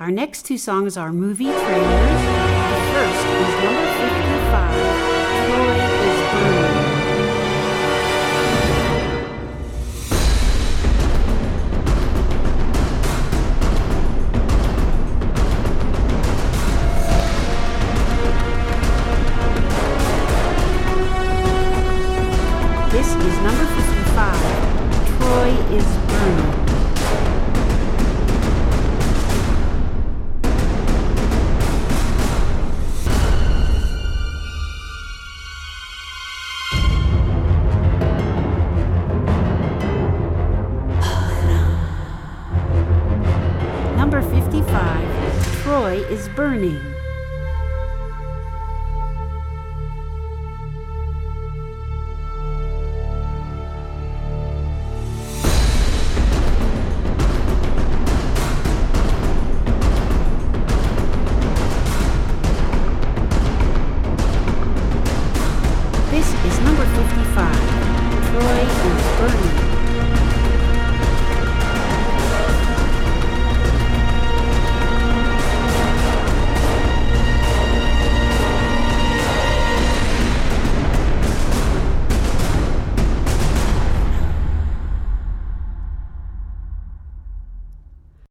Our next two songs are movie trailers. The first is number 55, Troy is Burning. This is number 55, Troy is Burning. Number 55, Troy is Burning. This is number 55, Troy is Burning.